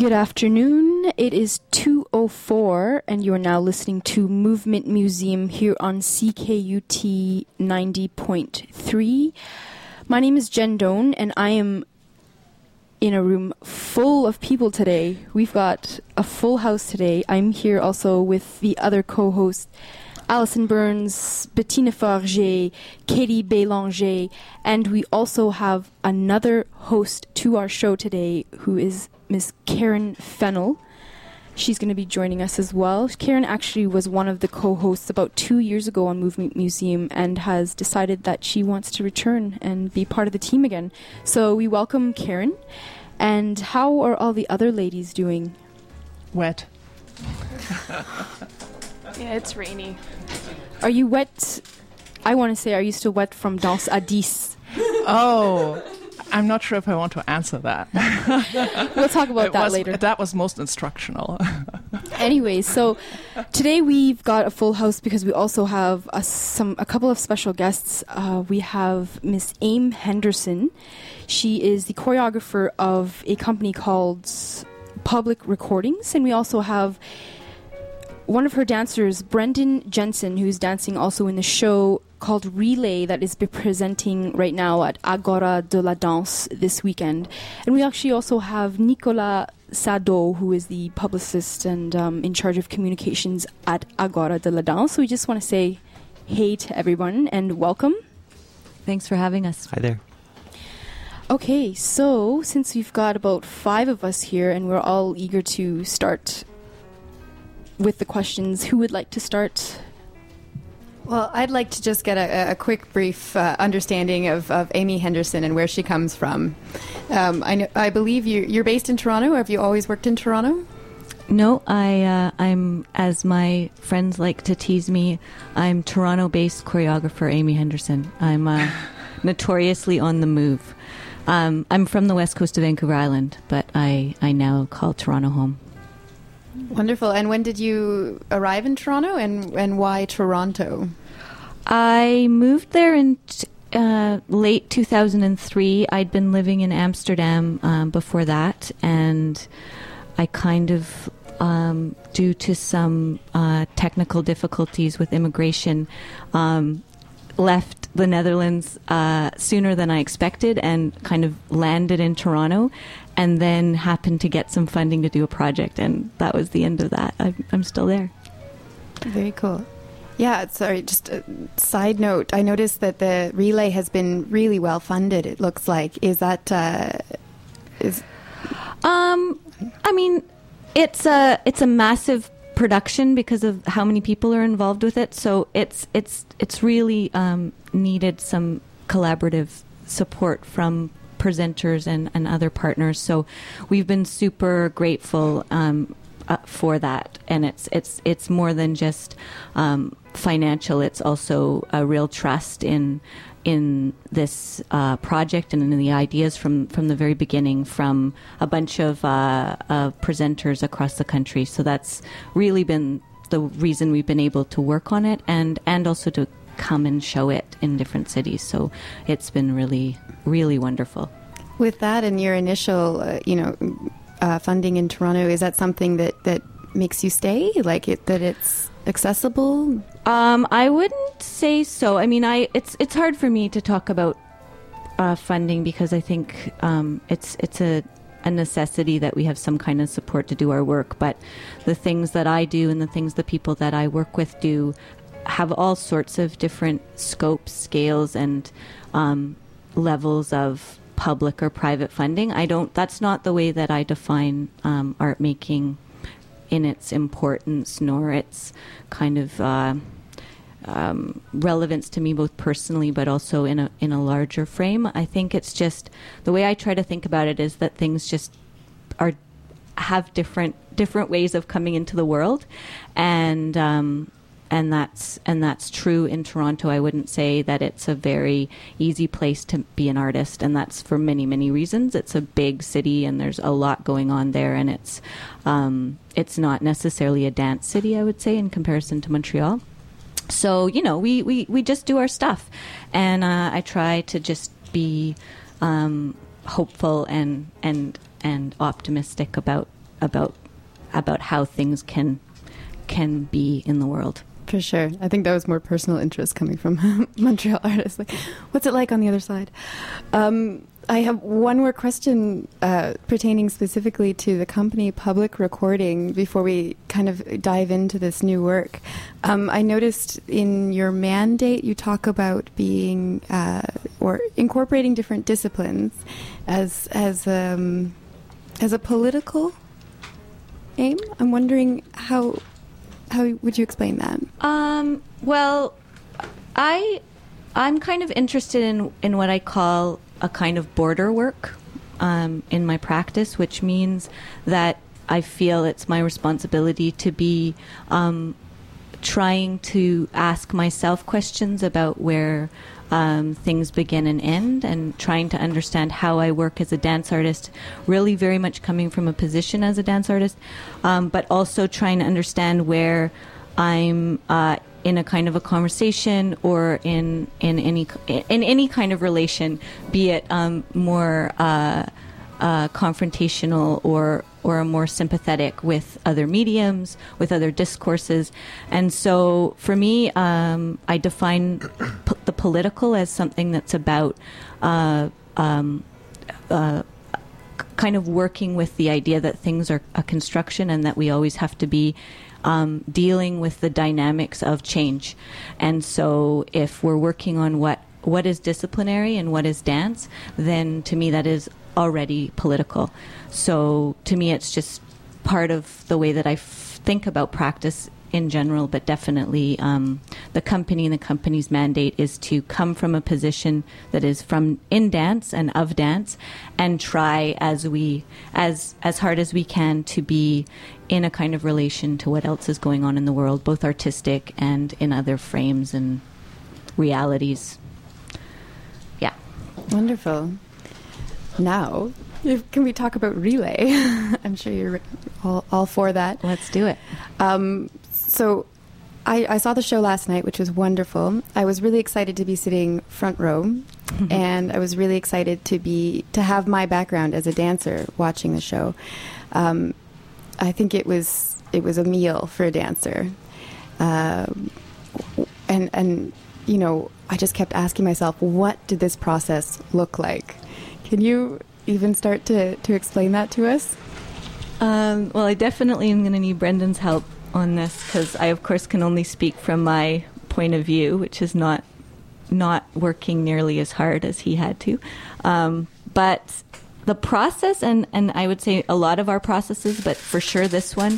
Good afternoon. It is 2:04 and you are now listening to Movement Museum here on CKUT 90.3. My name is Jen Doan and I am in a room full of people today. We've got a full house today. I'm here also with the other co-hosts, Alison Burns, Bettina Farger, Katie Bélanger, and we also have another host to our show today who is Miss Karen Fennell. She's going to be joining us as well. Karen actually was one of the co-hosts about 2 years ago on Movement Museum and has decided that she wants to return and be part of the team again. So we welcome Karen. And how are all the other ladies doing? Wet. Yeah, it's rainy. Are you wet? I want to say, are you still wet from Danse à 10? Oh, I'm not sure if I want to answer that. We'll talk about that later. That was most instructional. Anyway, so today we've got a full house because we also have a couple of special guests. We have Miss Aim Henderson. She is the choreographer of a company called Public Recordings, and we also have one of her dancers, Brendan Jensen, who's dancing also in the show called Relay that is presenting right now at Agora de la Danse this weekend. And we actually also have Nicolas Sado, who is the publicist and in charge of communications at Agora de la Danse. So we just want to say hey to everyone and welcome. Thanks for having us. Hi there. Okay, so since we've got about 5 of us here and we're all eager to start with the questions, who would like to start? Well, I'd like to just get a quick, brief understanding of Amy Henderson and where she comes from. I believe you're based in Toronto. Have you always worked in Toronto? No, I'm, as my friends like to tease me, I'm Toronto-based choreographer Amy Henderson. I'm notoriously on the move. I'm from the west coast of Vancouver Island, but I now call Toronto home. Wonderful. And when did you arrive in Toronto, and why Toronto? I moved there in late 2003. I'd been living in Amsterdam before that, and I kind of, due to some technical difficulties with immigration, left the Netherlands sooner than I expected and kind of landed in Toronto, and then happened to get some funding to do a project, and that was the end of that. I'm still there. Very cool. Yeah, sorry, just a side note. I noticed that the Relay has been really well funded, it looks like. Is that... I mean, it's a massive production because of how many people are involved with it, so it's really needed some collaborative support from presenters and other partners, so we've been super grateful for that, and it's more than just financial. It's also a real trust in this project and in the ideas from the very beginning from a bunch of presenters across the country. So that's really been the reason we've been able to work on it and also to come and show it in different cities. So it's been really, really wonderful. With that and your initial, funding in Toronto, is that something that makes you stay? Like that it's accessible? I wouldn't say so. I mean, it's hard for me to talk about funding because I think it's a necessity that we have some kind of support to do our work. But the things that I do and the things the people that I work with do have all sorts of different scopes, scales, and levels of public or private funding. That's not the way that I define art making in its importance nor its kind of relevance to me both personally but also in a larger frame. I think it's just the way I try to think about it is that things just have different ways of coming into the world, and that's true in Toronto. I wouldn't say that it's a very easy place to be an artist, and that's for many, many reasons. It's a big city, and there's a lot going on there, and it's not necessarily a dance city, I would say, in comparison to Montreal. So, we just do our stuff, and I try to just be hopeful and optimistic about about how things can be in the world. For sure. I think that was more personal interest coming from Montreal artists. Like, what's it like on the other side? I have one more question pertaining specifically to the company Public Recording before we kind of dive into this new work. I noticed in your mandate you talk about being or incorporating different disciplines as a political aim. I'm wondering how would you explain that? Well, I'm kind of interested in what I call a kind of border work in my practice, which means that I feel it's my responsibility to be trying to ask myself questions about where things begin and end, and trying to understand how I work as a dance artist, really very much coming from a position as a dance artist, but also trying to understand where I'm in a kind of a conversation or in any kind of relation, be it more confrontational or more sympathetic with other mediums, with other discourses. And so for me, I define the political as something that's about kind of working with the idea that things are a construction and that we always have to be dealing with the dynamics of change. And so if we're working on what is disciplinary and what is dance, then to me that is already political. So to me it's just part of the way that I think about practice in general, but definitely the company and the company's mandate is to come from a position that is from in dance and of dance, and try as hard as we can to be in a kind of relation to what else is going on in the world, both artistic and in other frames and realities. Yeah. Wonderful. Now, can we talk about Relay? I'm sure you're all for that. Let's do it. So I saw the show last night, which was wonderful. I was really excited to be sitting front row, and I was really excited to have my background as a dancer watching the show. I think it was a meal for a dancer, and you know, I just kept asking myself, what did this process look like? Can you even start to explain that to us? Well, I definitely am going to need Brendan's help on this, because I, of course, can only speak from my point of view, which is not working nearly as hard as he had to. But the process, and I would say a lot of our processes, but for sure this one,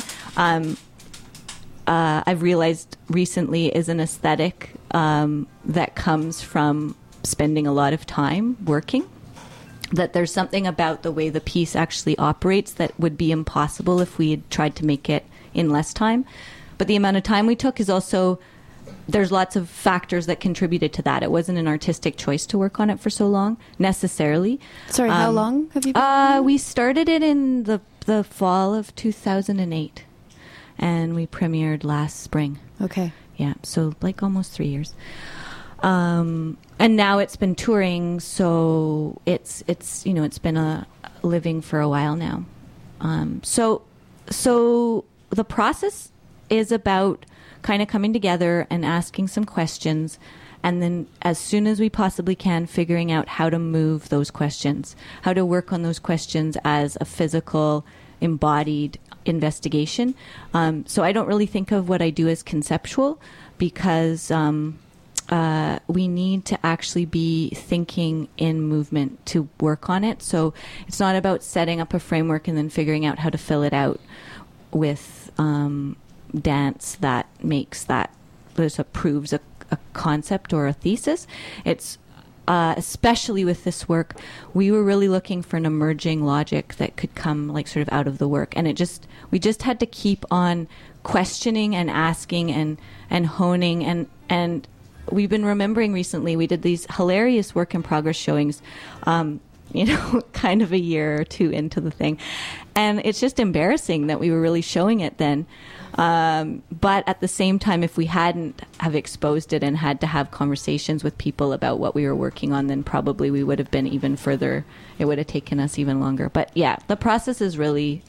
I've realized recently is an aesthetic that comes from spending a lot of time working. That there's something about the way the piece actually operates that would be impossible if we had tried to make it in less time. But the amount of time we took is also, there's lots of factors that contributed to that. It wasn't an artistic choice to work on it for so long, necessarily. Sorry, how long have you been? We started it in the fall of 2008, and we premiered last spring. Okay. Yeah, so like almost 3 years. And now it's been touring, so it's you know, it's been a living for a while now. So the process is about kind of coming together and asking some questions, and then as soon as we possibly can, figuring out how to move those questions, how to work on those questions as a physical, embodied investigation. So I don't really think of what I do as conceptual, because we need to actually be thinking in movement to work on it. So it's not about setting up a framework and then figuring out how to fill it out with dance that makes that, proves a concept or a thesis. It's especially with this work, we were really looking for an emerging logic that could come like sort of out of the work, and we just had to keep on questioning and asking and honing and we've been remembering recently, we did these hilarious work in progress showings, you know, kind of a year or two into the thing. And it's just embarrassing that we were really showing it then. But at the same time, if we hadn't have exposed it and had to have conversations with people about what we were working on, then probably we would have been even further. It would have taken us even longer. But yeah, the process is really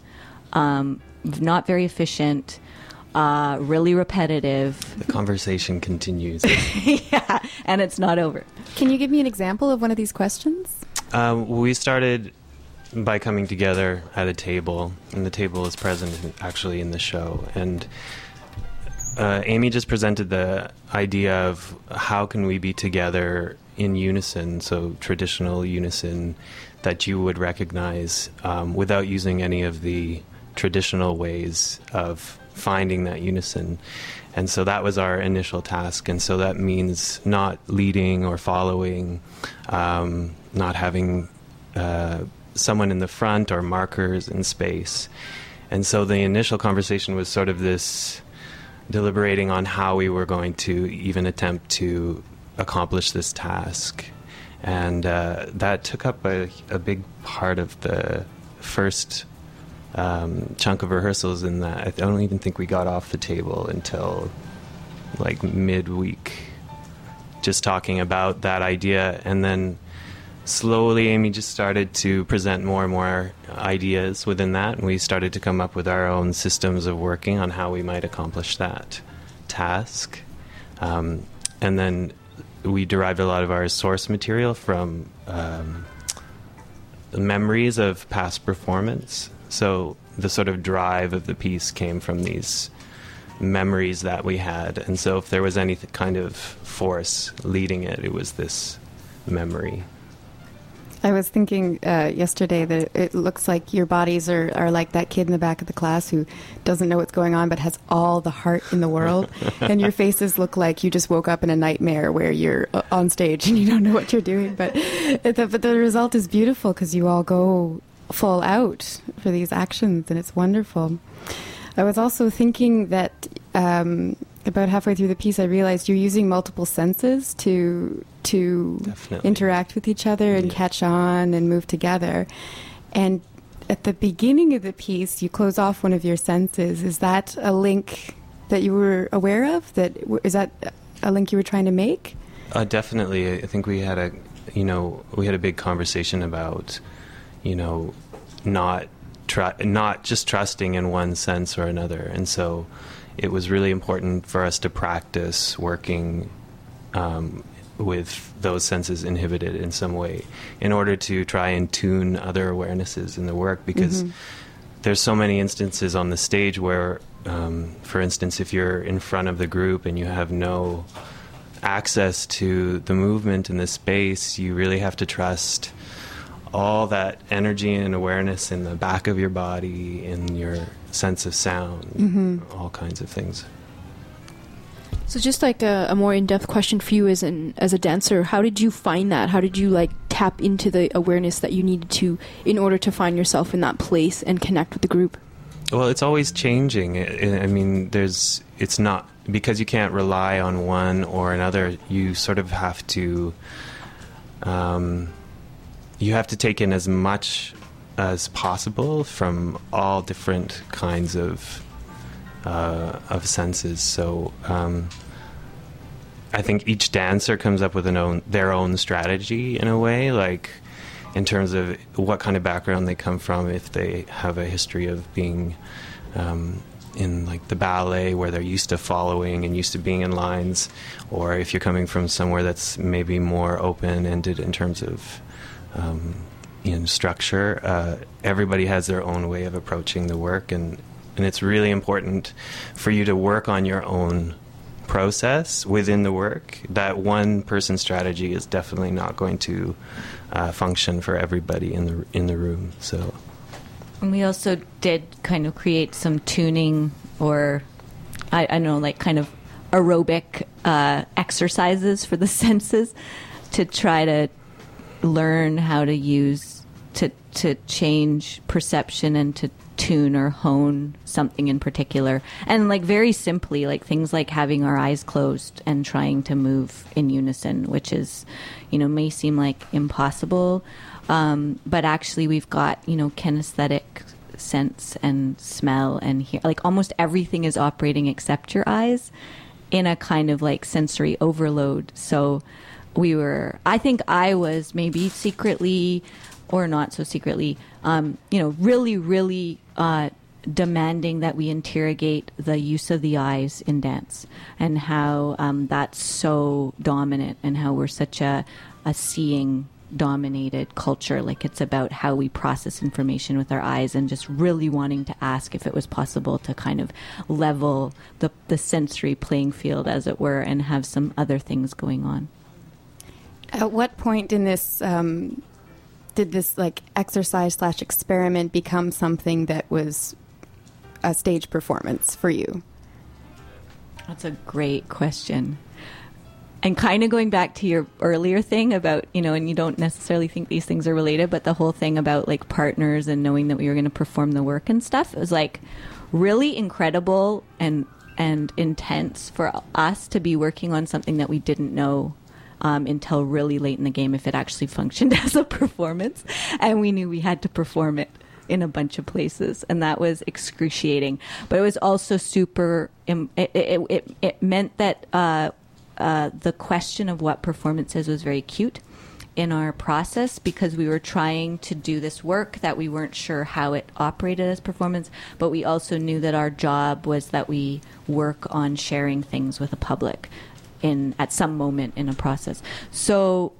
not very efficient, really repetitive. The conversation continues. Yeah, and it's not over. Can you give me an example of one of these questions? We started by coming together at a table, and the table is present actually in the show. And Amy just presented the idea of how can we be together in unison, so traditional unison that you would recognize without using any of the traditional ways of finding that unison. And so that was our initial task. And so that means not leading or following, not having someone in the front or markers in space. And so the initial conversation was sort of this deliberating on how we were going to even attempt to accomplish this task. And that took up a big part of the first chunk of rehearsals, in that I don't even think we got off the table until like midweek, just talking about that idea. And then slowly Amy just started to present more and more ideas within that, and we started to come up with our own systems of working on how we might accomplish that task. And then we derived a lot of our source material from memories of past performance. So the sort of drive of the piece came from these memories that we had. And so if there was any kind of force leading it, it was this memory. I was thinking yesterday that it looks like your bodies are like that kid in the back of the class who doesn't know what's going on but has all the heart in the world. And your faces look like you just woke up in a nightmare where you're on stage and you don't know what you're doing. But the result is beautiful because you all go full out for these actions, and it's wonderful. I was also thinking that about halfway through the piece, I realized you're using multiple senses to Definitely. interact with each other and catch on and move together. And at the beginning of the piece, you close off one of your senses. Is that a link that you were aware of? Is that a link you were trying to make? Definitely. I think we had a big conversation about, not just trusting in one sense or another. And so it was really important for us to practice working with those senses inhibited in some way in order to try and tune other awarenesses in the work, because there's so many instances on the stage where, for instance, if you're in front of the group and you have no access to the movement in the space, you really have to trust all that energy and awareness in the back of your body, in your sense of sound, all kinds of things. So just like a more in-depth question for you as a dancer, how did you find that? How did you tap into the awareness that you needed to in order to find yourself in that place and connect with the group? Well, it's always changing. I mean, it's not, because you can't rely on one or another, you sort of have to, take in as much as possible from all different kinds of senses. So I think each dancer comes up with their own strategy in a way, like in terms of what kind of background they come from. If they have a history of being in the ballet where they're used to following and used to being in lines, or if you're coming from somewhere that's maybe more open-ended in terms of structure. Everybody has their own way of approaching the work, and it's really important for you to work on your own process within the work. That one person's strategy is definitely not going to function for everybody in the room. So, and we also did kind of create some tuning, or I don't know, kind of aerobic exercises for the senses to try to learn how to use to change perception and to tune or hone something in particular. And very simply, things like having our eyes closed and trying to move in unison, which is, may seem like impossible. But actually we've got, kinesthetic sense and smell and hear, almost everything is operating except your eyes in a kind of sensory overload. So I think I was maybe secretly or not so secretly, really, really demanding that we interrogate the use of the eyes in dance, and how that's so dominant, and how we're such a seeing dominated culture. Like, it's about how we process information with our eyes, and just really wanting to ask if it was possible to kind of level the sensory playing field, as it were, and have some other things going on. At what point in this did this like exercise/experiment become something that was a stage performance for you? That's a great question. And kind of going back to your earlier thing about, and you don't necessarily think these things are related, but the whole thing about like partners and knowing that we were going to perform the work and stuff, it was like really incredible and intense for us to be working on something that we didn't know until really late in the game if it actually functioned as a performance. And we knew we had to perform it in a bunch of places, and that was excruciating. But it was also super, it meant that the question of what performance is was very acute in our process, because we were trying to do this work that we weren't sure how it operated as performance, but we also knew that our job was that we work on sharing things with the public at some moment in a process. So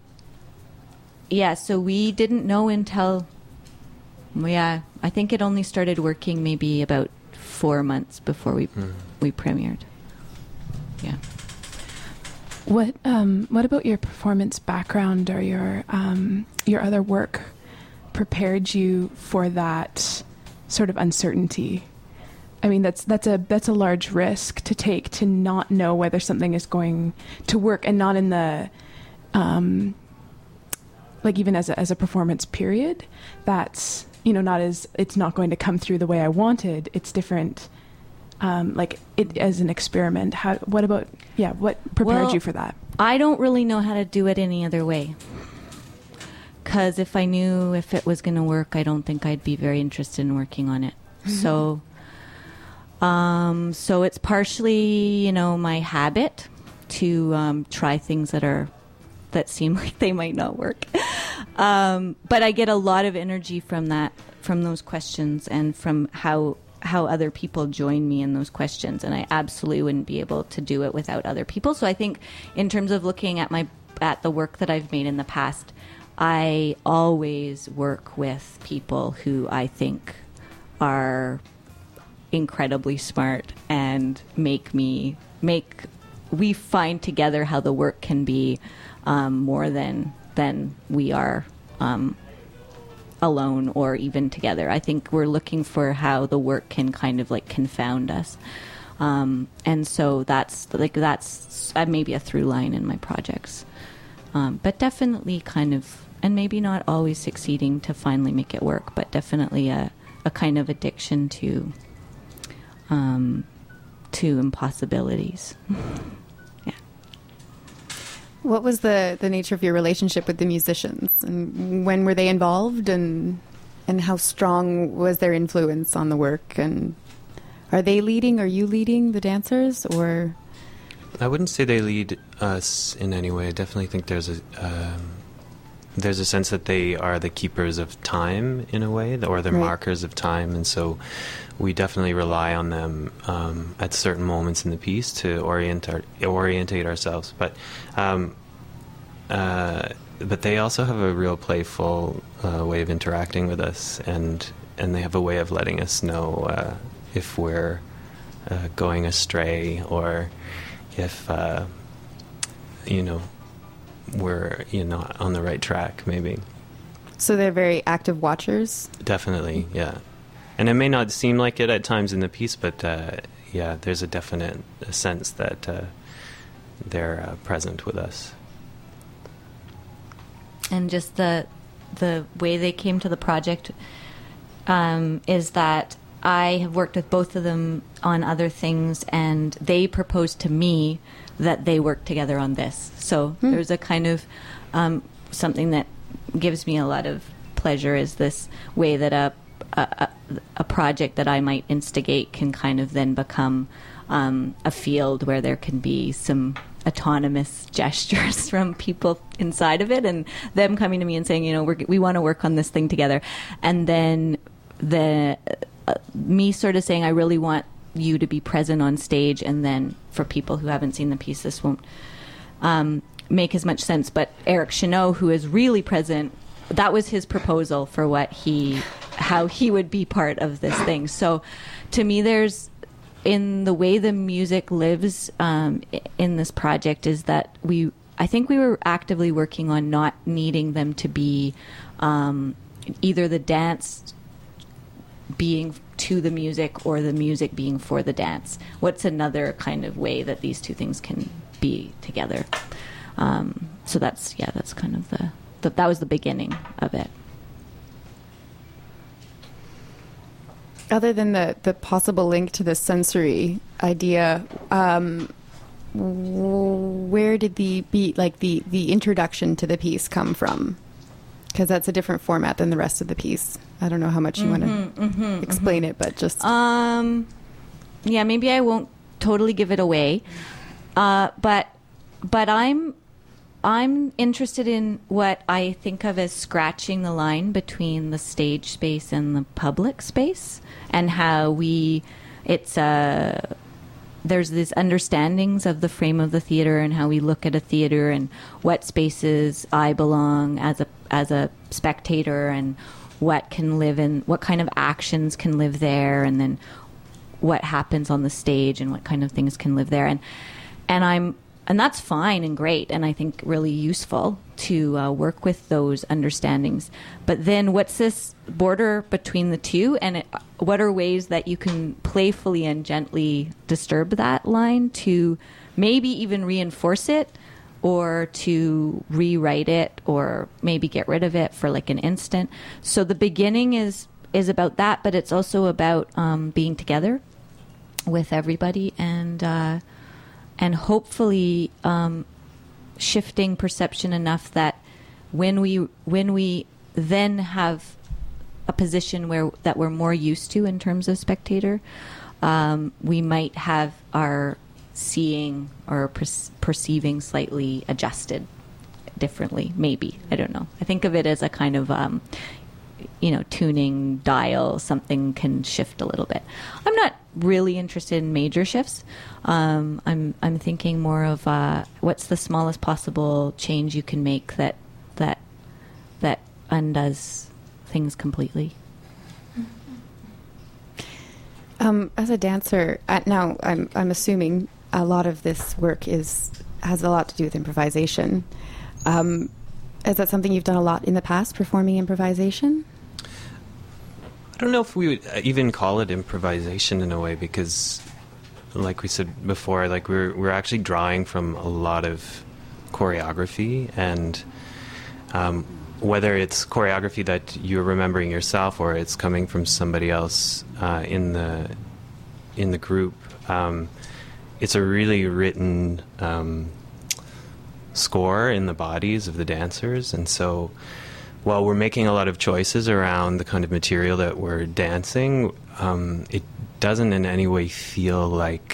we didn't know until, I think it only started working maybe about 4 months before we premiered. Yeah. What about your performance background or your other work prepared you for that sort of uncertainty? I mean, that's a large risk to take, to not know whether something is going to work, and not in the like even as a performance period. That's not as, it's not going to come through the way I wanted. It's different. Like it as an experiment. What prepared you for that? I don't really know how to do it any other way. Because if I knew if it was going to work, I don't think I'd be very interested in working on it. So it's partially, my habit to try things that seem like they might not work. But I get a lot of energy from those questions, and from how other people join me in those questions, and I absolutely wouldn't be able to do it without other people. So I think in terms of looking at the work that I've made in the past, I always work with people who I think are incredibly smart, and we find together how the work can be more than we are alone or even together. I think we're looking for how the work can kind of like confound us. And so that's maybe a through line in my projects. But definitely kind of, and maybe not always succeeding to finally make it work, but definitely a kind of addiction to impossibilities. Yeah. What was the nature of your relationship with the musicians, and when were they involved, and how strong was their influence on the work? And are they leading? Are you leading the dancers, or? I wouldn't say they lead us in any way. I definitely think there's a sense that they are the keepers of time in a way, or the markers of time, and so we definitely rely on them at certain moments in the piece to orientate ourselves. But they also have a real playful way of interacting with us, and they have a way of letting us know if we're going astray, or if we're on the right track, maybe. So they're very active watchers? Definitely, yeah. And it may not seem like it at times in the piece, but there's a definite sense that they're present with us. And just the way they came to the project is that I have worked with both of them on other things, and they proposed to me that they work together on this. So there's a kind of something that gives me a lot of pleasure, is this way that a project that I might instigate can kind of then become a field where there can be some autonomous gestures from people inside of it, and them coming to me and saying, we want to work on this thing together. And then me sort of saying, I really want you to be present on stage, and then for people who haven't seen the piece, this won't make as much sense. But Eric Chenot, who is really present, that was his proposal for how he would be part of this thing. So to me, there's, in the way the music lives in this project, is that I think we were actively working on not needing them to be either the dance being to the music or the music being for the dance. What's another kind of way that these two things can be together? So that's kind of that was the beginning of it. Other than the possible link to the sensory idea, where did the introduction to the piece come from? Because that's a different format than the rest of the piece. I don't know how much you want to explain it, but just... yeah, maybe I won't totally give it away. But I'm interested in what I think of as scratching the line between the stage space and the public space, and how there's these understandings of the frame of the theater and how we look at a theater and what spaces I belong as a spectator, and what can live in, what kind of actions can live there, and then what happens on the stage and what kind of things can live there. And that's fine and great, and I think really useful to work with those understandings. But then what's this border between the two, and what are ways that you can playfully and gently disturb that line to maybe even reinforce it, or to rewrite it, or maybe get rid of it for like an instant. So the beginning is about that, but it's also about being together with everybody, and hopefully shifting perception enough that when we then have a position that we're more used to in terms of spectator, we might have our seeing or perceiving slightly adjusted differently. Maybe, I don't know. I think of it as a kind of tuning dial. Something can shift a little bit. I'm not really interested in major shifts. I'm thinking more of what's the smallest possible change you can make that undoes things completely. As a dancer, now I'm assuming a lot of this work has a lot to do with improvisation. Is that something you've done a lot in the past, performing improvisation? I don't know if we would even call it improvisation in a way, because, like we said before, like we're actually drawing from a lot of choreography, and whether it's choreography that you're remembering yourself or it's coming from somebody else in the group, it's a really written score in the bodies of the dancers. And so while we're making a lot of choices around the kind of material that we're dancing, it doesn't in any way feel like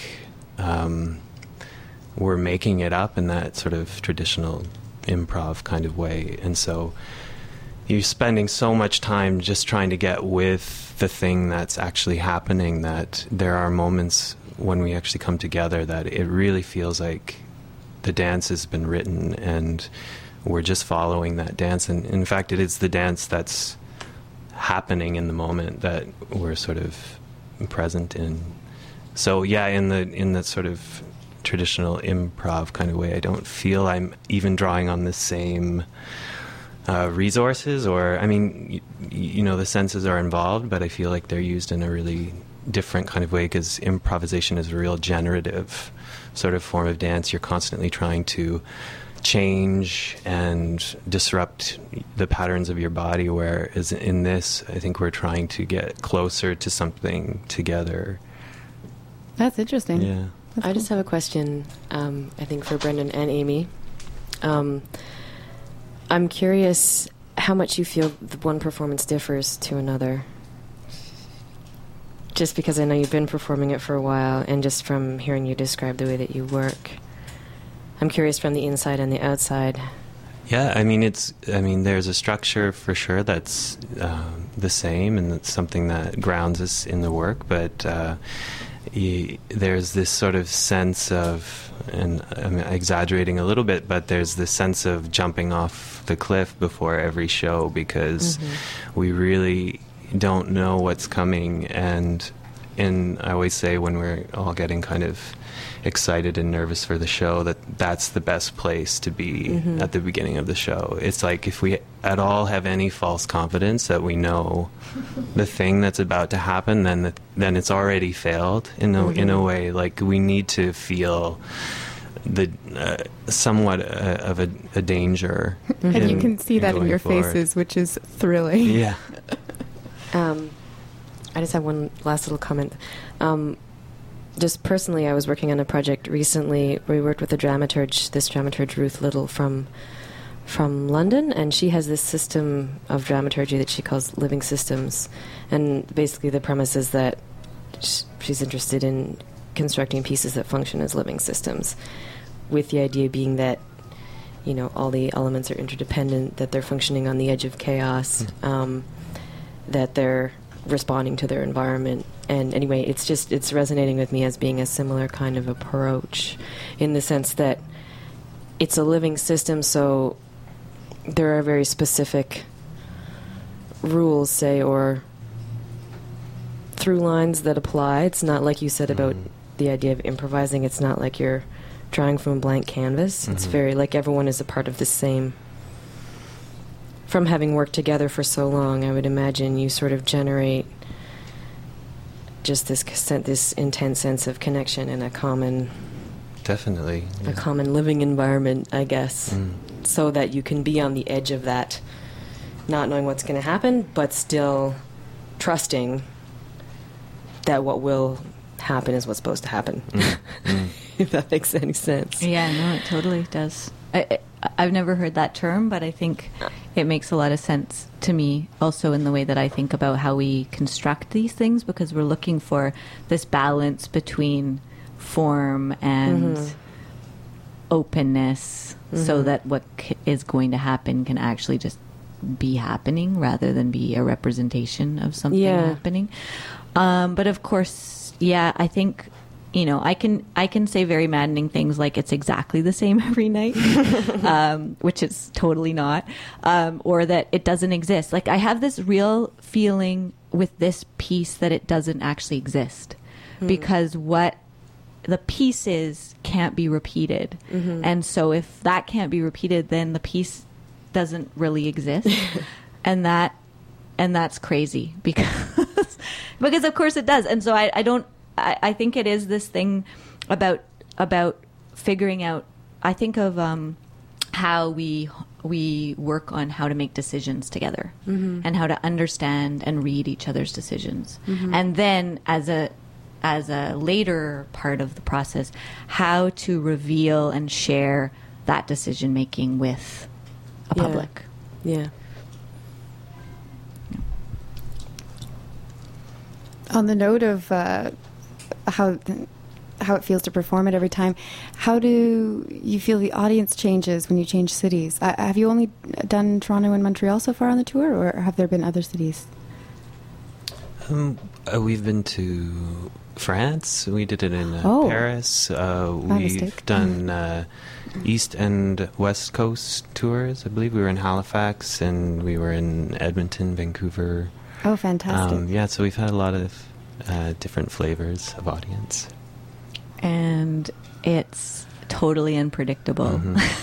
we're making it up in that sort of traditional improv kind of way. And so you're spending so much time just trying to get with the thing that's actually happening, that there are moments when we actually come together that it really feels like the dance has been written and we're just following that dance. And in fact, it is the dance that's happening in the moment that we're sort of present in. So yeah, in that sort of traditional improv kind of way, I don't feel I'm even drawing on the same resources, or, I mean, you know, the senses are involved, but I feel like they're used in a really different kind of way, because improvisation is a real generative sort of form of dance. You're constantly trying to change and disrupt the patterns of your body, whereas in this, I think we're trying to get closer to something together. That's interesting. Yeah. That's I just have a question, I think, for Brendan and Amy. I'm curious how much you feel the one performance differs to another. Just because I know you've been performing it for a while, and just from hearing you describe the way that you work, I'm curious from the inside and the outside Yeah, I mean, there's a structure for sure that's the same, and it's something that grounds us in the work, but there's this sort of sense of, and I'm exaggerating a little bit, but there's this sense of jumping off the cliff before every show, because we really don't know what's coming, and I always say when we're all getting kind of excited and nervous for the show, that's the best place to be at the beginning of the show. It's like if we at all have any false confidence that we know the thing that's about to happen, then it's already failed in a way. Like, we need to feel the somewhat of a danger. And you can see that in your forward. faces, which is thrilling. Yeah. I just have one last little comment. Just personally, I was working on a project recently where we worked with this dramaturge Ruth Little from London, and she has this system of dramaturgy that she calls living systems. And basically the premise is that she's interested in constructing pieces that function as living systems, with the idea being that, you know, all the elements are interdependent, that they're functioning on the edge of chaos, that they're responding to their environment. And anyway, it's resonating with me as being a similar kind of approach, in the sense that it's a living system, so there are very specific rules, say, or through lines that apply. It's not like you said about the idea of improvising. It's not like you're drawing from a blank canvas. It's very like everyone is a part of the same. From having worked together for so long, I would imagine you sort of generate just this intense sense of connection and a common, Definitely. Yeah. a common living environment, I guess, so that you can be on the edge of that, not knowing what's going to happen, but still trusting that what will happen is what's supposed to happen. If that makes any sense. Yeah, no, it totally does. I've never heard that term, but I think it makes a lot of sense to me also in the way that I think about how we construct these things, because we're looking for this balance between form and openness, so that what is going to happen can actually just be happening rather than be a representation of something happening. But of course, yeah, I think, you know, I can say very maddening things like it's exactly the same every night, which it's totally not, or that it doesn't exist. Like, I have this real feeling with this piece that it doesn't actually exist, because what the piece is can't be repeated. And so if that can't be repeated, then the piece doesn't really exist. and that's crazy, because of course it does. And so I think it is this thing about figuring out. I think of how we work on how to make decisions together, and how to understand and read each other's decisions, and then as a later part of the process, how to reveal and share that decision making with a public. Yeah. On the note of how it feels to perform it every time, how do you feel the audience changes when you change cities? Have you only done Toronto and Montreal so far on the tour, or have there been other cities? We've been to France. We did it in Paris. We've done East and West Coast tours. I believe we were in Halifax, and we were in Edmonton, Vancouver. Oh, fantastic. Yeah, so we've had a lot of different flavors of audience. And it's totally unpredictable.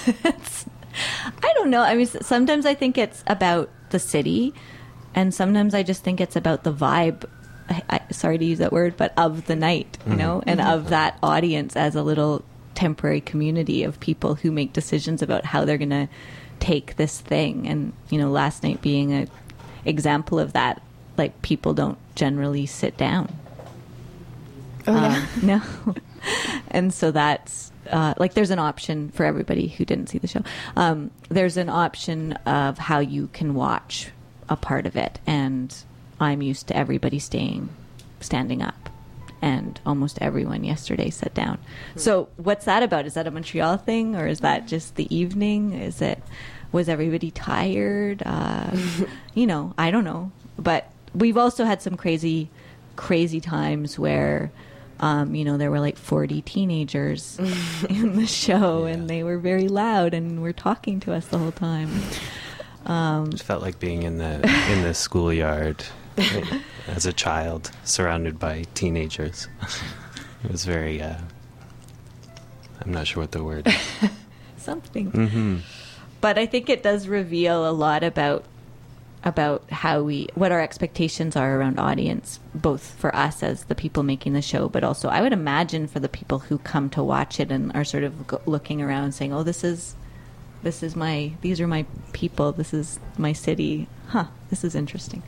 I don't know. I mean, sometimes I think it's about the city, and sometimes I just think it's about the vibe, sorry to use that word, but of the night, you know, and of that audience as a little temporary community of people who make decisions about how they're going to take this thing. And, you know, last night being an example of that, like, people don't generally sit down. Oh, yeah. No. And so that's, like, there's an option for everybody who didn't see the show. There's an option of how you can watch a part of it. And I'm used to everybody standing up. and almost everyone yesterday sat down. So what's that about? Is that a Montreal thing, or is that just the evening? Was everybody tired? You know, I don't know. But we've also had some crazy times where, you know, there were like 40 teenagers in the show, and they were very loud and were talking to us the whole time. It felt like being in the schoolyard as a child, surrounded by teenagers. It was very, I'm not sure what the word is. Something. Mm-hmm. But I think it does reveal a lot about what our expectations are around audience, both for us as the people making the show, but also I would imagine for the people who come to watch it and are sort of looking around saying, oh, these are my people, this is my city. This is interesting.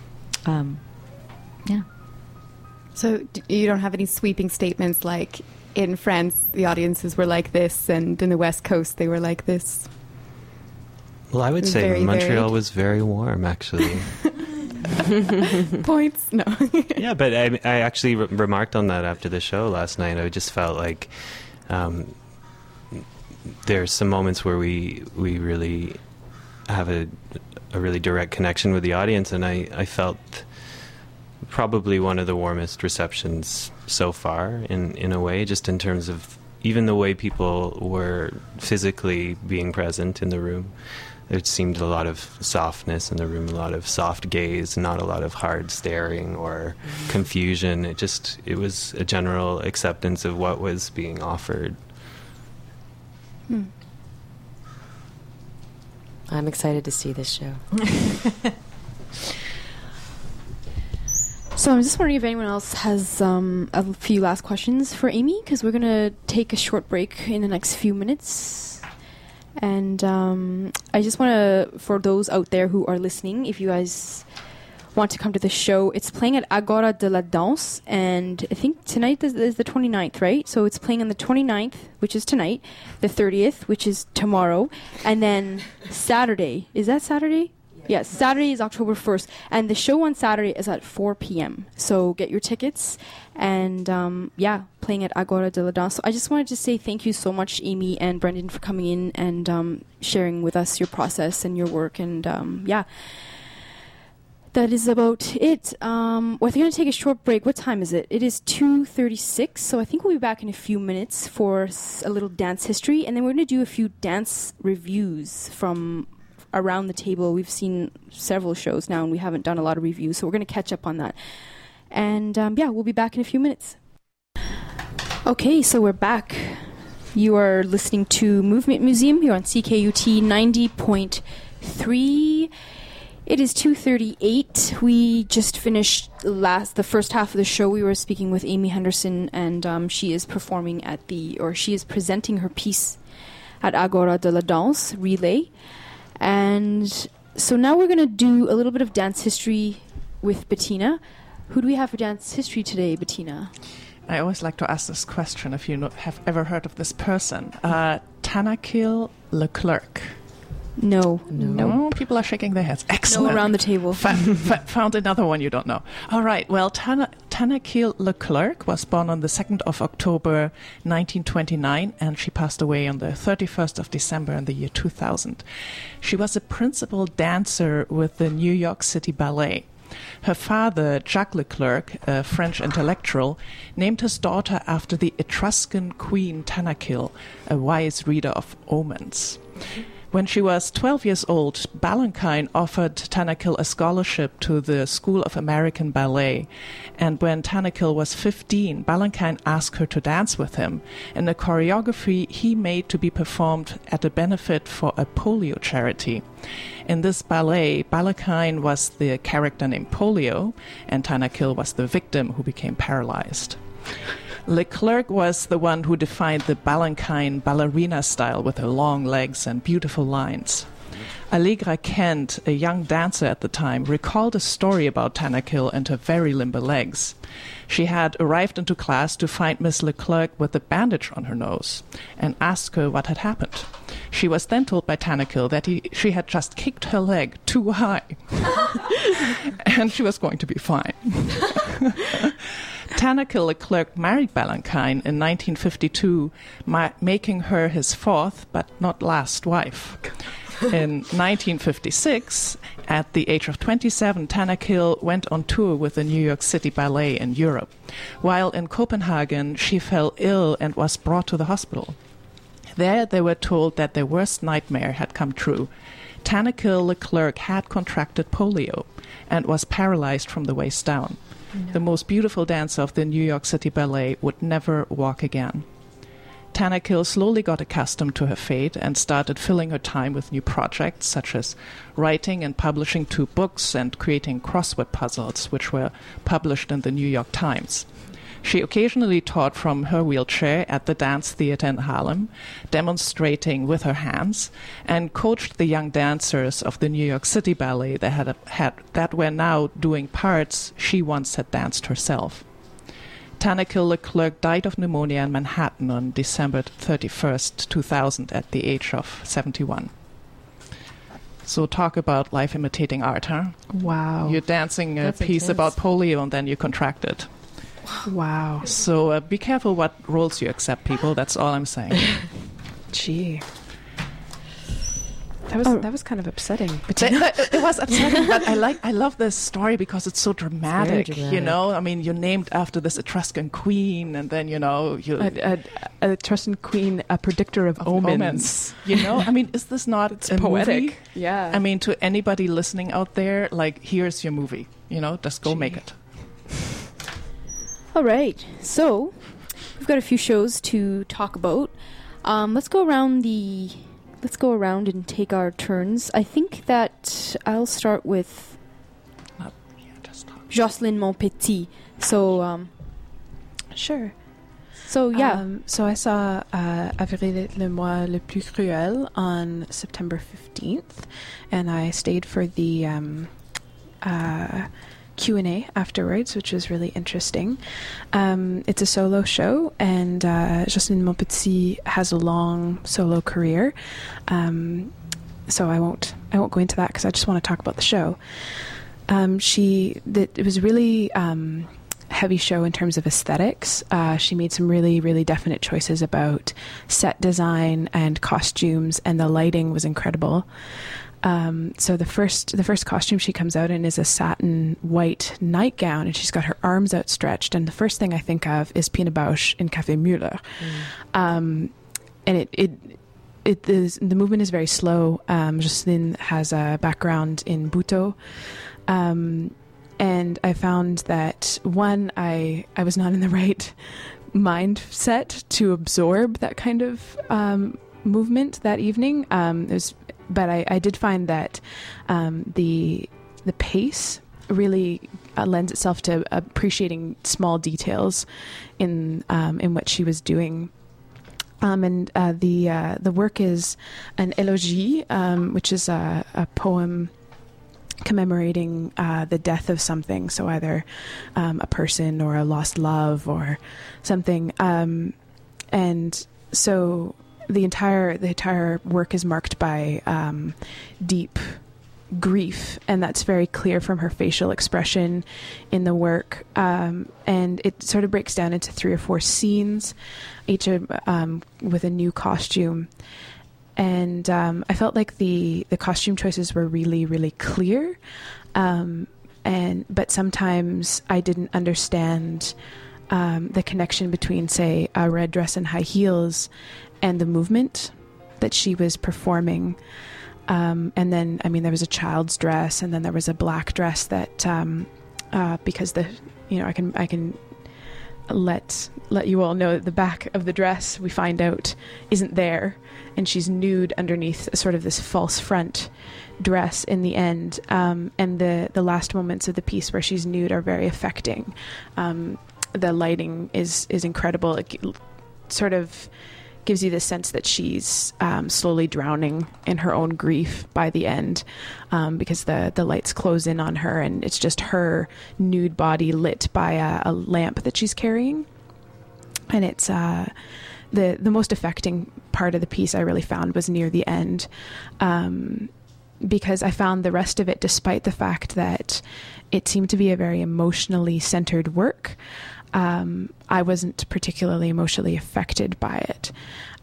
Yeah. So you don't have any sweeping statements like in France the audiences were like this, and in the West Coast they were like this? Well, I would say very Montreal varied. was very warm, actually. Points? No. Yeah, but I actually remarked on that after the show last night. I just felt like there's some moments where we really have a really direct connection with the audience, and I felt probably one of the warmest receptions so far in a way, just in terms of even the way people were physically being present in the room. There seemed a lot of softness in the room, a lot of soft gaze, not a lot of hard staring or confusion. It was a general acceptance of what was being offered. I'm excited to see this show. So I'm just wondering if anyone else has a few last questions for Amy, because we're going to take a short break in the next few minutes. And I just want to, for those out there who are listening, if you guys want to come to the show, it's playing at Agora de la Danse, and I think tonight is the 29th, right? So it's playing on the 29th, which is tonight, the 30th, which is tomorrow, and then Saturday. Is that Saturday? Yes, Saturday is October 1st, and the show on Saturday is at 4 p.m. So get your tickets, and playing at Agora de la Danse. So I just wanted to say thank you so much, Amy and Brendan, for coming in and sharing with us your process and your work, and that is about it. We're going to take a short break. What time is it? It is 2:36, so I think we'll be back in a few minutes for a little dance history, and then we're going to do a few dance reviews from around the table. We've seen several shows now, and we haven't done a lot of reviews, so we're going to catch up on that. And we'll be back in a few minutes. Okay, so we're back. You are listening to Movement Museum here on CKUT 90.3. It is 2:38. We just finished the first half of the show. We were speaking with Amy Henderson, and she is she is presenting her piece at Agora de la Danse Relay. And so now we're going to do a little bit of dance history with Bettina. Who do we have for dance history today, Bettina? I always like to ask this question, if you have ever heard of this person. Tanakil Leclerc. No. People are shaking their heads. Excellent. No around the table. Found another one you don't know. All right. Well, Tanakil Leclerc was born on the 2nd of October 1929, and she passed away on the 31st of December in the year 2000. She was a principal dancer with the New York City Ballet. Her father, Jacques Leclerc, a French intellectual, named his daughter after the Etruscan queen Tanakil, a wise reader of omens. When she was 12 years old, Balankine offered Tanakil a scholarship to the School of American Ballet. And when Tanakil was 15, Balankine asked her to dance with him in a choreography he made to be performed at a benefit for a polio charity. In this ballet, Balankine was the character named Polio, and Tanakil was the victim who became paralyzed. Leclerc was the one who defined the Balankine ballerina style with her long legs and beautiful lines. Allegra Kent, a young dancer at the time, recalled a story about Tanakil and her very limber legs. She had arrived into class to find Miss Leclerc with a bandage on her nose and asked her what had happened. She was then told by Tanakil that she had just kicked her leg too high and she was going to be fine. Tanaka Leclerc married Ballantyne in 1952, making her his fourth but not last wife. In 1956, at the age of 27, Tanaka went on tour with the New York City Ballet in Europe. While in Copenhagen, she fell ill and was brought to the hospital. There, they were told that their worst nightmare had come true. Tanaka Leclerc had contracted polio and was paralyzed from the waist down. No. The most beautiful dancer of the New York City Ballet would never walk again. Tanaka slowly got accustomed to her fate and started filling her time with new projects, such as writing and publishing 2 books and creating crossword puzzles, which were published in the New York Times. She occasionally taught from her wheelchair at the Dance Theater in Harlem, demonstrating with her hands, and coached the young dancers of the New York City Ballet that were now doing parts she once had danced herself. Tanaka Leclerc died of pneumonia in Manhattan on December 31st, 2000, at the age of 71. So talk about life imitating art, huh? Wow. You're dancing a That's piece intense. about polio and then you contract it. Wow. So be careful what roles you accept, people. That's all I'm saying. Gee. That was kind of upsetting. But It was upsetting, but I love this story because it's so dramatic, dramatic. you know? I mean, you're named after this Etruscan queen, and then, you know... a Etruscan queen, a predictor of omens. You know? I mean, is this not It's a poetic. movie? Yeah. I mean, to anybody listening out there, like, here's your movie. You know, just go make it. All right, so we've got a few shows to talk about. Let's go around and take our turns. I think that I'll start with Jocelyn Montpetit. So, Sure. so yeah. So I saw Avril le mois le plus cruel on September 15th, and I stayed for the Q&A afterwards, which was really interesting. It's a solo show, and Jocelyn Montpetit has a long solo career. So I won't go into that because I just want to talk about the show. It was really heavy show in terms of aesthetics. She made some really, really definite choices about set design and costumes, and the lighting was incredible. So the first costume she comes out in is a satin white nightgown, and she's got her arms outstretched. And the first thing I think of is Pina Bausch in Café Müller. And the movement is very slow. Jocelyn has a background in Butoh. And I found that, one, I was not in the right mindset to absorb that kind of movement that evening. But I did find that the pace really lends itself to appreciating small details in what she was doing. And the work is an élogie, which is a poem commemorating the death of something, so either a person or a lost love or something. And so the entire work is marked by deep grief, and that's very clear from her facial expression in the work. And it sort of breaks down into 3 or 4 scenes, each with a new costume. And I felt like the costume choices were really, really clear. But sometimes I didn't understand the connection between, say, a red dress and high heels and the movement that she was performing. And then, I mean, there was a child's dress, and then there was a black dress that, because I can let you all know that the back of the dress, we find out, isn't there, and she's nude underneath sort of this false front dress in the end. And the last moments of the piece where she's nude are very affecting. The lighting is incredible. It sort of gives you the sense that she's slowly drowning in her own grief by the end, because the lights close in on her, and it's just her nude body lit by a lamp that she's carrying. And it's the most affecting part of the piece I really found was near the end, because I found the rest of it, despite the fact that it seemed to be a very emotionally centered work, I wasn't particularly emotionally affected by it.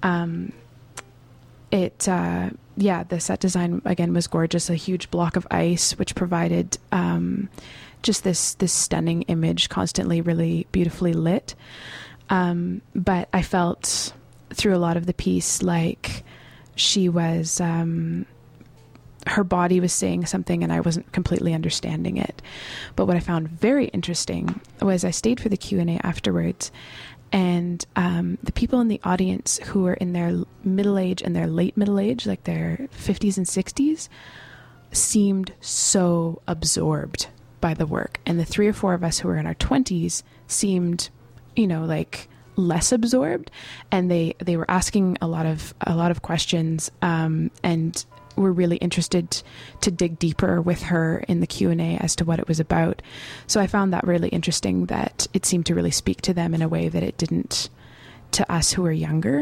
The set design again was gorgeous. A huge block of ice, which provided just this stunning image, constantly really beautifully lit. But I felt through a lot of the piece like she was, her body was saying something and I wasn't completely understanding it. But what I found very interesting was I stayed for the Q&A afterwards, and the people in the audience who were in their middle age and their late middle age, like their 50s and 60s, seemed so absorbed by the work. And the 3 or 4 of us who were in our 20s seemed, like less absorbed. And they were asking a lot of questions, and were really interested to dig deeper with her in the Q&A as to what it was about. So I found that really interesting, that it seemed to really speak to them in a way that it didn't to us who were younger.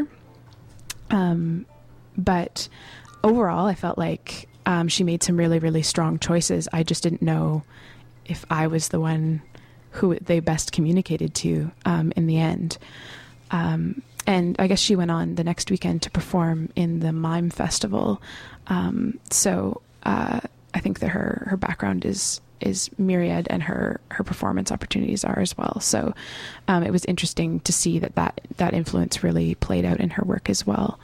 But overall, I felt like she made some really, really strong choices. I just didn't know if I was the one who they best communicated to in the end. And I guess she went on the next weekend to perform in the Mime Festival. So I think that her background is myriad, and her performance opportunities are as well. So it was interesting to see that influence really played out in her work as well.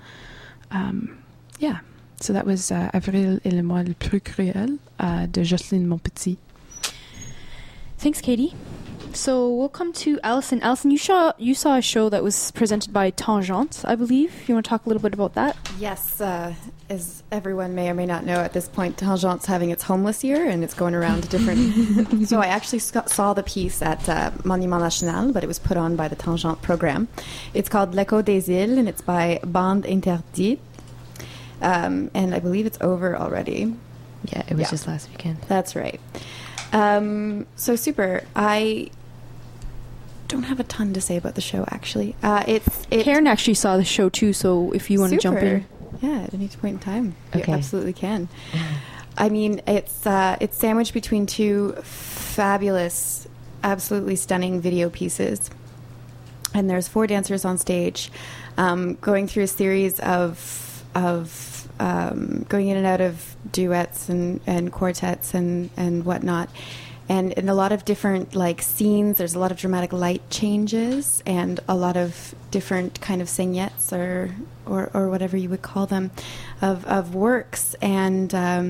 So that was Avril et le mois le plus cruel de Jocelyne Montpetit. Thanks, Katie. So we'll come to Alison. Alison, you saw a show that was presented by Tangente, I believe. You want to talk a little bit about that? Yes, as everyone may or may not know at this point, Tangente's having its homeless year, and it's going around to different... So I actually saw the piece at Monument National, but it was put on by the Tangente program. It's called L'Echo des Îles, and it's by Bande Interdite. And I believe it's over already. Yeah, it was just last weekend. That's right. So super. I don't have a ton to say about the show, actually. Karen actually saw the show too, so if you want to jump in. Yeah, at any point in time. Okay. You absolutely can. I mean, it's sandwiched between 2 fabulous, absolutely stunning video pieces. And there's 4 dancers on stage going through a series of going in and out of duets and quartets and whatnot. And in a lot of different scenes, there's a lot of dramatic light changes and a lot of different kind of vignettes or whatever you would call them of works. And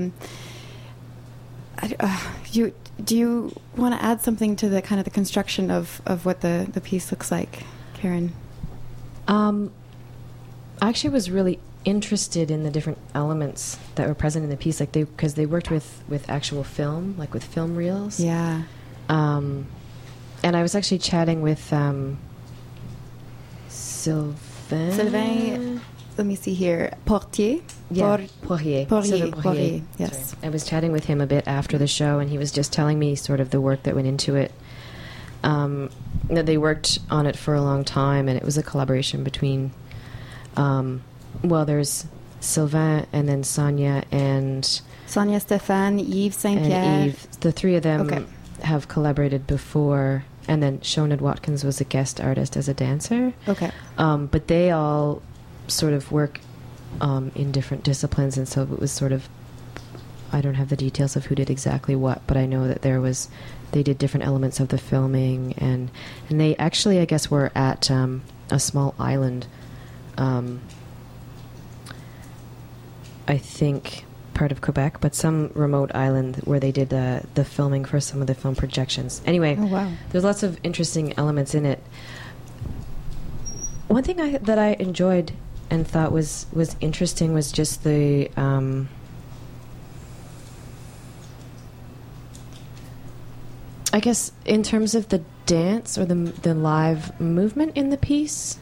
do you want to add something to the kind of the construction of what the piece looks like, Karen? I actually was really interested in the different elements that were present in the piece, because they worked with actual film, with film reels. Yeah. And I was actually chatting with Sylvain. Let me see here. Portier. Yeah, Poirier. Yes. Sorry. I was chatting with him a bit after the show, and he was just telling me sort of the work that went into it. That they worked on it for a long time, and it was a collaboration between. There's Sylvain and then Sonia Stéphane, Yves Saint-Pierre. And Yves. The 3 of them have collaborated before, and then Shonad Watkins was a guest artist as a dancer. Okay. But they all sort of work in different disciplines, and so it was sort of, I don't have the details of who did exactly what, but I know that they did different elements of the filming, and they actually, I guess, were at a small island, I think part of Quebec, but some remote island where they did the filming for some of the film projections. Anyway, there's lots of interesting elements in it. One thing that I enjoyed and thought was interesting was just the I guess in terms of the dance or the live movement in the piece.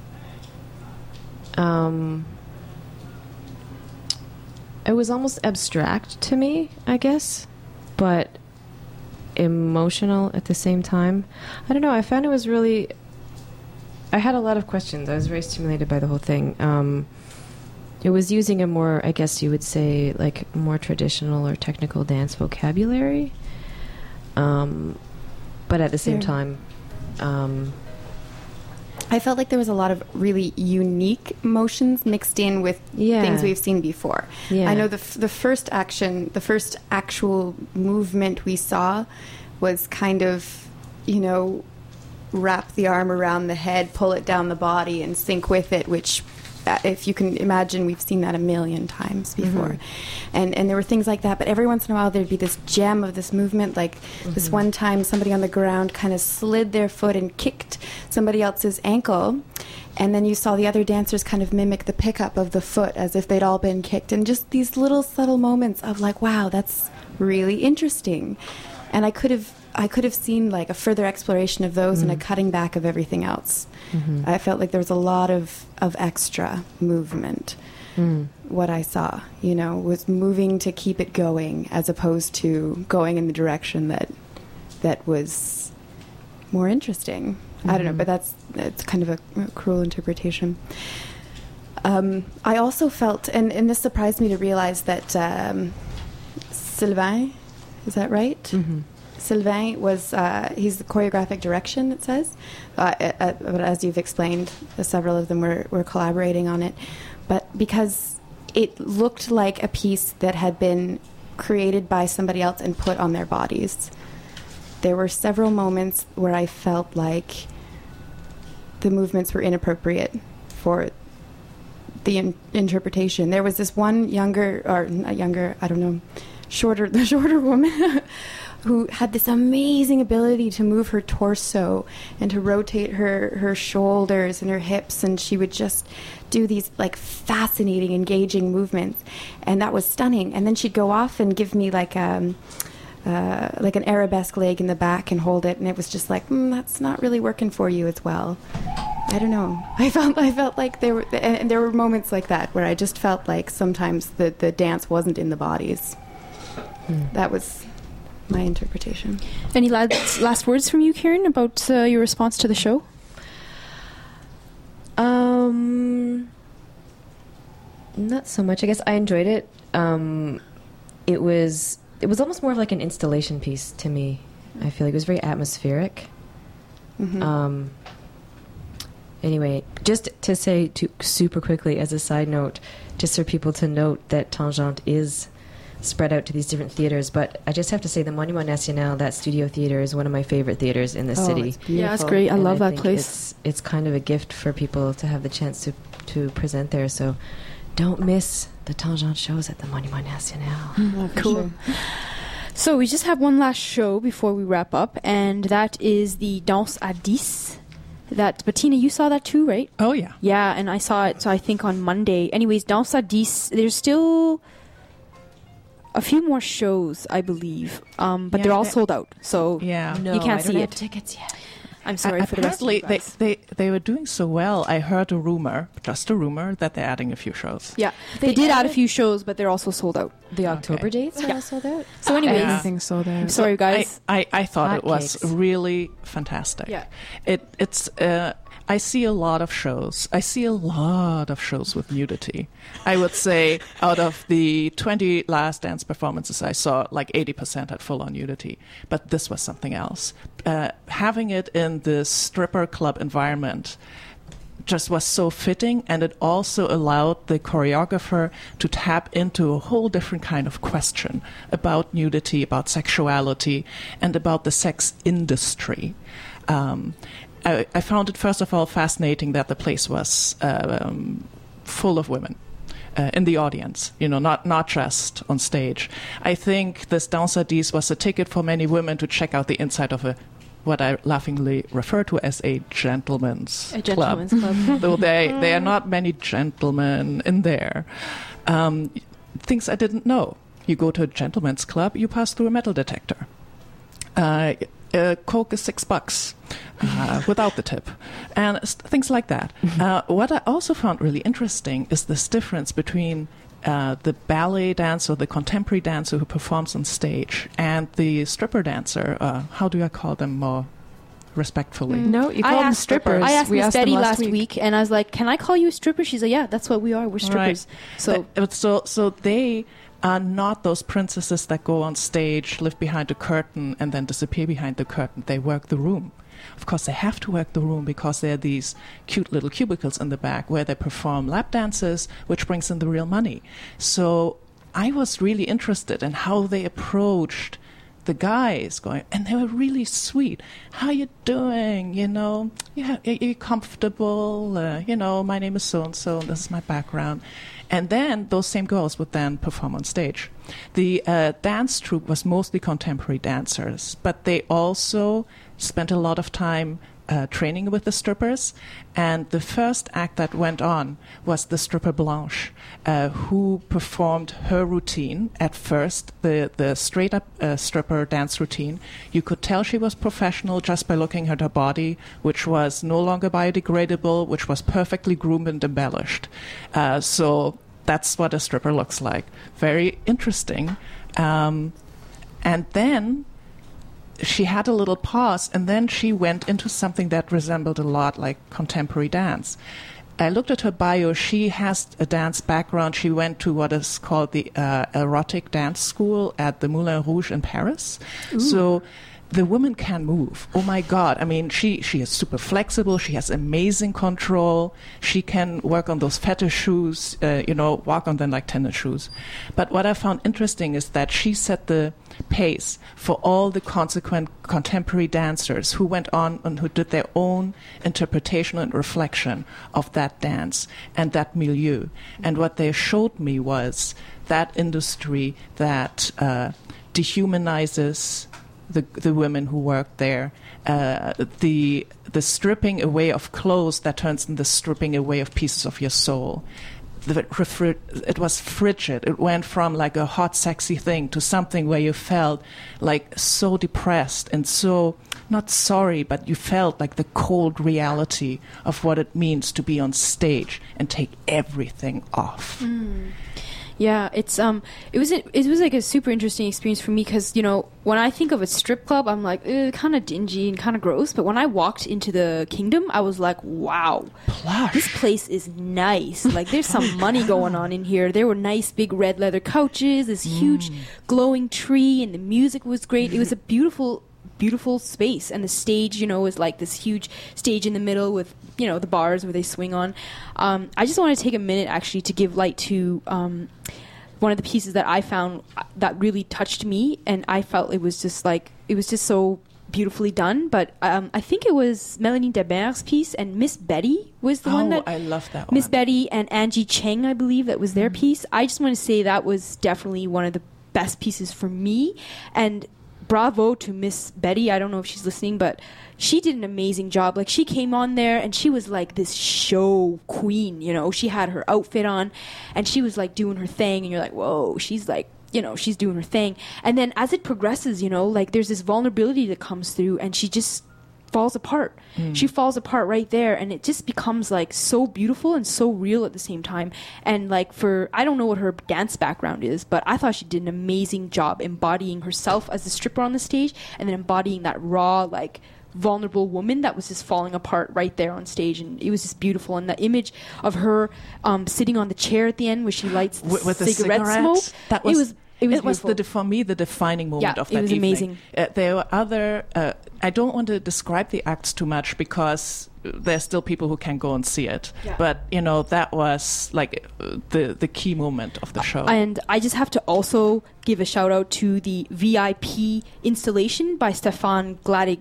It was almost abstract to me, I guess, but emotional at the same time. I don't know, I found it was really... I had a lot of questions. I was very stimulated by the whole thing. It was using a more, I guess you would say, more traditional or technical dance vocabulary. But at the same time, I felt like there was a lot of really unique motions mixed in with things we've seen before. Yeah. I know the first actual movement we saw was kind of, wrap the arm around the head, pull it down the body, and sync with it, which, if you can imagine, we've seen that a million times before. And there were things like that, but every once in a while there'd be this gem of this movement, like this one time somebody on the ground kind of slid their foot and kicked somebody else's ankle, and then you saw the other dancers kind of mimic the pickup of the foot as if they'd all been kicked, and just these little subtle moments of like, wow, that's really interesting. And I could have seen like a further exploration of those and a cutting back of everything else. I felt like there was a lot of extra movement. What I saw, was moving to keep it going as opposed to going in the direction that was more interesting. I don't know, but that's kind of a cruel interpretation. I also felt, and this surprised me to realize that Sylvain, is that right? Sylvain was, he's the choreographic direction, it says. But as you've explained, several of them were collaborating on it. But because it looked like a piece that had been created by somebody else and put on their bodies. There were several moments where I felt like the movements were inappropriate for the interpretation. There was this one shorter woman who had this amazing ability to move her torso and to rotate her shoulders and her hips, and she would just do these like fascinating, engaging movements, and that was stunning. And then she'd go off and give me like an arabesque leg in the back and hold it, and it was just like, that's not really working for you as well. I don't know. I felt like there were moments like that where I just felt like sometimes the dance wasn't in the bodies. That was my interpretation. Any last words from you, Kieran, about your response to the show? Not so much. I guess I enjoyed it. It was almost more of like an installation piece to me. I feel like it was very atmospheric. Anyway, just to say super quickly as a side note, just for people to note that Tangente is spread out to these different theaters, but I just have to say the Monument National, that studio theater, is one of my favorite theaters in the city. Yeah, it's great. I love that place. It's kind of a gift for people to have the chance to present there, so don't miss the Tangente shows at the Monument National. Cool. Sure. So we just have one last show before we wrap up, and that is the Danse à 10. Bettina, you saw that too, right? Oh, yeah. Yeah, and I saw it, so I think on Monday. Anyways, Danse à 10, there's still a few more shows, I believe, but they're all sold out, so you can't see it. Tickets yet. I'm sorry for the rest of you guys. They were doing so well. I heard a rumor, just a rumor, that they're adding a few shows. Yeah, they did add a few shows, but they're also sold out. The October dates are all sold out? So anyways, everything's sold out. Sorry, guys. I thought it was really fantastic. Yeah. It's I see a lot of shows. I see a lot of shows with nudity. I would say out of the 20 last dance performances I saw, like 80% had full-on nudity. But this was something else. Having it in this stripper club environment just was so fitting, and it also allowed the choreographer to tap into a whole different kind of question about nudity, about sexuality, and about the sex industry. I found it, first of all, fascinating that the place was full of women in the audience, not just on stage. I think this Danse à 10 was a ticket for many women to check out the inside of what I laughingly refer to as a gentleman's club. Though there are not many gentlemen in there. Things I didn't know. You go to a gentleman's club, you pass through a metal detector. Coke is $6 without the tip, and things like that. What I also found really interesting is this difference between the ballet dancer, the contemporary dancer who performs on stage, and the stripper dancer. How do I call them more respectfully? No, you call them strippers. I asked Miss Betty last week, and I was like, "Can I call you a stripper?" She's like, "Yeah, that's what we are. We're strippers." Right. So they are not those princesses that go on stage, live behind a curtain, and then disappear behind the curtain. They work the room. Of course, they have to work the room because there are these cute little cubicles in the back where they perform lap dances, which brings in the real money. So I was really interested in how they approached the guys going, and they were really sweet. How you doing? You know, you're comfortable. You know, my name is so-and-so, and this is my background. And then those same girls would then perform on stage. The dance troupe was mostly contemporary dancers, but they also spent a lot of time training with the strippers. And the first act that went on was the stripper Blanche, who performed her routine. At first, the straight-up stripper dance routine. You could tell she was professional just by looking at her body, which was no longer biodegradable, which was perfectly groomed and embellished. So that's what a stripper looks like. Very interesting. And then she had a little pause, and then she went into something that resembled a lot like contemporary dance. I looked at her bio. She has a dance background. She went to what is called the erotic dance school at the Moulin Rouge in Paris. Ooh. So the woman can move. Oh my God. I mean, she is super flexible. She has amazing control. She can work on those fetish shoes, walk on them like tennis shoes. But what I found interesting is that she set the pace for all the consequent contemporary dancers who went on and who did their own interpretation and reflection of that dance and that milieu. And what they showed me was that industry that dehumanizes the women who work there, the stripping away of clothes that turns into the stripping away of pieces of your soul. It was frigid. It went from like a hot, sexy thing to something where you felt like so depressed and so not sorry, but you felt like the cold reality of what it means to be on stage and take everything off. Mm. Yeah, it was like a super interesting experience for me because, when I think of a strip club, I'm like, kind of dingy and kind of gross. But when I walked into the Kingdom, I was like, wow, plush. This place is nice. Like, there's some money going on in here. There were nice big red leather couches, this huge glowing tree, and the music was great. It was a beautiful space, and the stage was like this huge stage in the middle with the bars where they swing on. I just want to take a minute actually to give light to one of the pieces that I found that really touched me, and I felt it was just so beautifully done. But I think it was Melanie Deber's piece, and Miss Betty was the one that I love that one. Miss Betty and Angie Cheng, I believe, that was their piece. I just want to say that was definitely one of the best pieces for me, and bravo to Miss Betty. I don't know if she's listening, but she did an amazing job. Like, she came on there and she was like this show queen, she had her outfit on and she was like doing her thing, and you're like, whoa, she's like, she's doing her thing. And then as it progresses, like there's this vulnerability that comes through, and she just falls apart. She falls apart right there, and it just becomes like so beautiful and so real at the same time. And like, I don't know what her dance background is, but I thought she did an amazing job embodying herself as a stripper on the stage, and then embodying that raw, like, vulnerable woman that was just falling apart right there on stage. And it was just beautiful. And the image of her sitting on the chair at the end where she lights with cigarette smoke, that was for me the defining moment of that evening. It was amazing. There were other. I don't want to describe the acts too much because there's still people who can go and see it. Yeah. But that was like the key moment of the show. And I just have to also give a shout out to the VIP installation by Stefan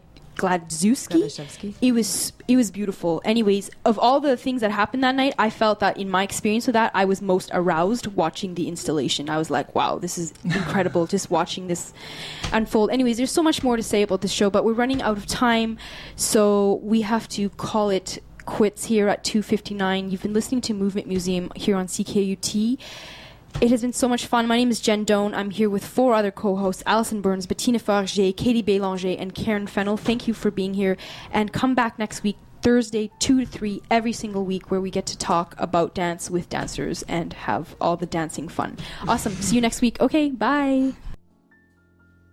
Gladczewski. It was beautiful. Anyways, of all the things that happened that night, I felt that in my experience with that, I was most aroused watching the installation. I was like, wow, this is incredible, just watching this unfold. Anyways, there's so much more to say about this show, but we're running out of time, so we have to call it quits here at 2:59. You've been listening to Movement Museum here on CKUT. It has been so much fun. My name is Jen Doan. I'm here with 4 other co-hosts, Alison Burns, Bettina Farger, Katie Bélanger, and Karen Fennell. Thank you for being here. And come back next week, Thursday, 2 to 3, every single week, where we get to talk about dance with dancers and have all the dancing fun. Awesome. See you next week. Okay, bye.